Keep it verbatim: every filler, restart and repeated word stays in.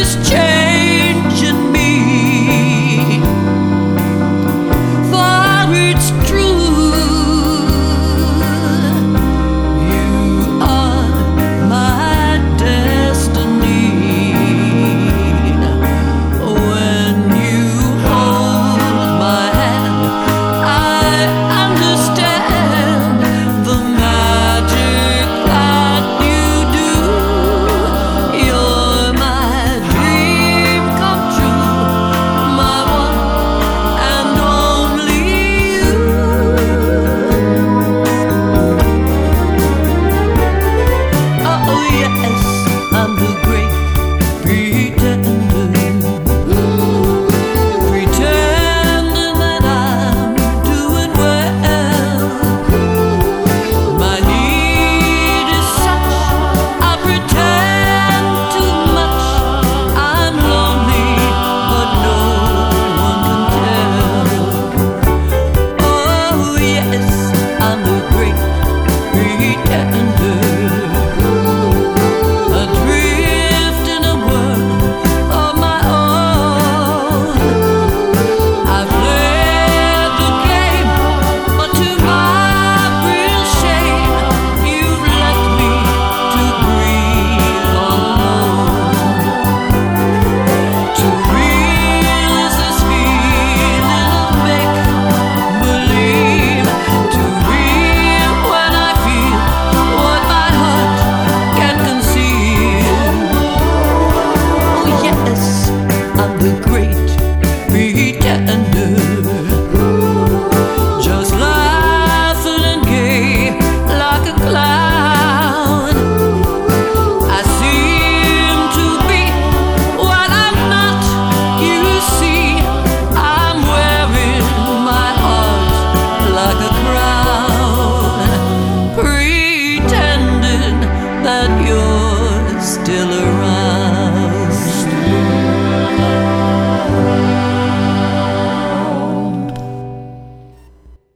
is changing me, for it's true, you are my destiny. When you hold my hand, I understand the magic that you do. You're my dream come true, my one and only you. Oh yes, I'm the great pretender, pretending that I'm doing well. My need is such, I pretend too much. I'm lonely, but no one can tell. Oh yes, I'm the great pretender, adrift in a world of my own. I've played the game, but to my real shame, you've left me to breathe alone. Too real is this feeling of make-believe, too real when I feel what my heart can't conceal. Oh yes,